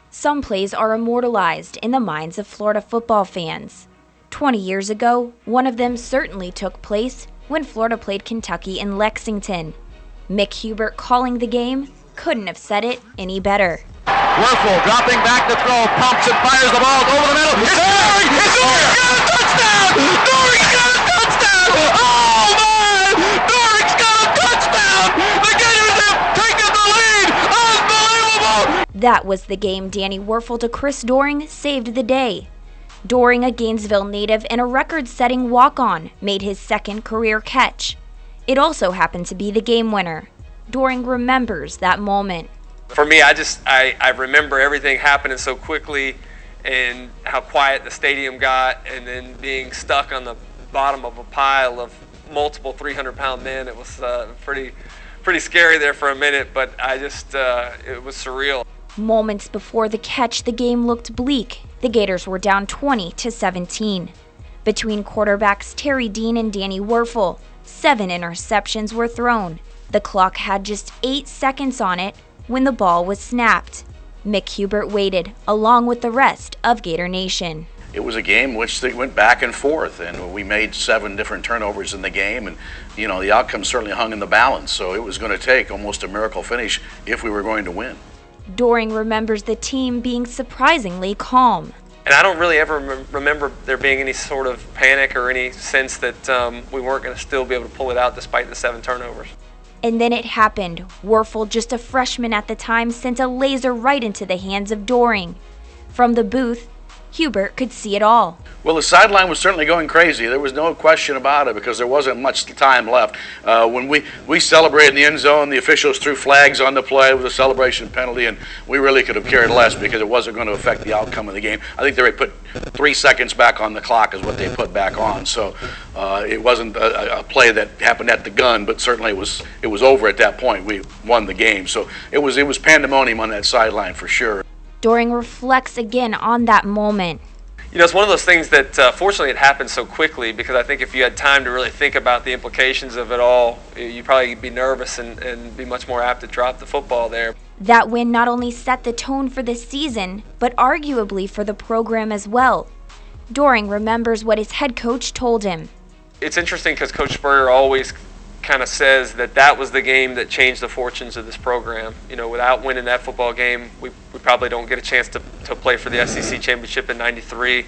Some plays are immortalized in the minds of Florida football fans. 20 years ago, one of them certainly took place when Florida played Kentucky in Lexington. Mick Hubert calling the game couldn't have said it any better. Wuerffel dropping back to throw, pumps and fires the ball over the middle. It's Doering! It's Doering! Got a touchdown! Doering's got a touchdown! Oh man! Doering's got a touchdown! The Gators have taken the lead! Unbelievable! That was the game Danny Wuerffel to Chris Doering saved the day. Doering, a Gainesville native and a record-setting walk-on, made his second career catch. It also happened to be the game winner. Doering remembers that moment. For me, I remember everything happening so quickly and how quiet the stadium got, and then being stuck on the bottom of a pile of multiple 300-pound men. It was pretty scary there for a minute, but it was surreal. Moments before the catch, the game looked bleak. The Gators were down 20-17. Between quarterbacks Terry Dean and Danny Wuerffel, 7 interceptions were thrown. The clock had just 8 seconds on it when the ball was snapped. Mick Hubert waited, along with the rest of Gator Nation. It was a game which they went back and forth, and we made 7 different turnovers in the game, and the outcome certainly hung in the balance. So it was going to take almost a miracle finish if we were going to win. Doering remembers the team being surprisingly calm. And I don't really ever remember there being any sort of panic or any sense that we weren't going to still be able to pull it out despite the 7 turnovers. And then it happened. Wuerffel, just a freshman at the time, sent a laser right into the hands of Doering. From the booth, Hubert could see it all. Well, the sideline was certainly going crazy. There was no question about it because there wasn't much time left. When we celebrated in the end zone, the officials threw flags on the play with a celebration penalty, and we really could have cared less because it wasn't going to affect the outcome of the game. I think they put 3 seconds back on the clock is what they put back on. So it wasn't a play that happened at the gun, but certainly it was over at that point. We won the game. So it was pandemonium on that sideline for sure. Doering reflects again on that moment. It's one of those things that fortunately it happened so quickly, because I think if you had time to really think about the implications of it all, you'd probably be nervous and be much more apt to drop the football there. That win not only set the tone for the season, but arguably for the program as well. Doering remembers what his head coach told him. It's interesting because Coach Spurrier always kind of says that was the game that changed the fortunes of this program. Without winning that football game, we probably don't get a chance to play for the SEC championship in '93,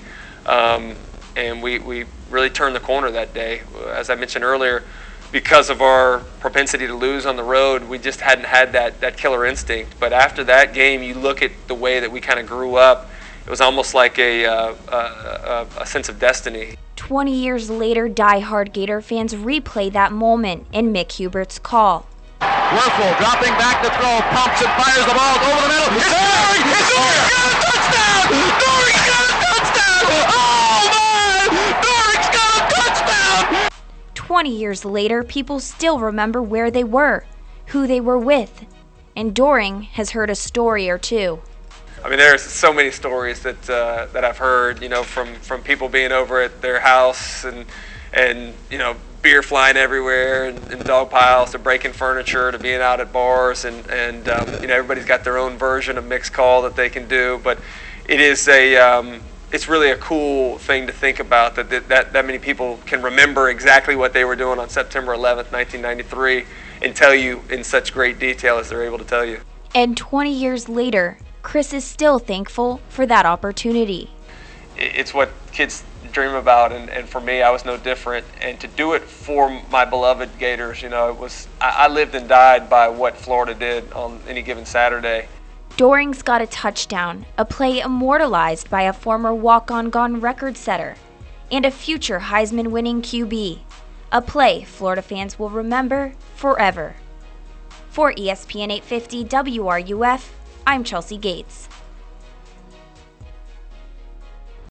and we really turned the corner that day. As I mentioned earlier, because of our propensity to lose on the road, we just hadn't had that killer instinct. But after that game, you look at the way that we kind of grew up, it was almost like a sense of destiny. 20 years later, die-hard Gator fans replay that moment in Mick Hubert's call. Wuerffel dropping back to throw, pumps and fires the ball over the middle. It's Doering! It's Doering! Got a touchdown! Doering's got a touchdown! Oh man! Doering's got a touchdown! 20 years later, people still remember where they were, who they were with, and Doering has heard a story or two. I mean, there's so many stories that I've heard, from people being over at their house and beer flying everywhere and dog piles to breaking furniture to being out at bars and everybody's got their own version of mixed call that they can do, but it is it's really a cool thing to think about that many people can remember exactly what they were doing on September 11th, 1993 and tell you in such great detail as they're able to tell you. And 20 years later, Chris is still thankful for that opportunity. It's what kids dream about, and for me, I was no different. And to do it for my beloved Gators, I lived and died by what Florida did on any given Saturday. Doering's got a touchdown, a play immortalized by a former walk-on gone record setter, and a future Heisman-winning QB. A play Florida fans will remember forever. For ESPN 850 WRUF, I'm Chelsea Gates.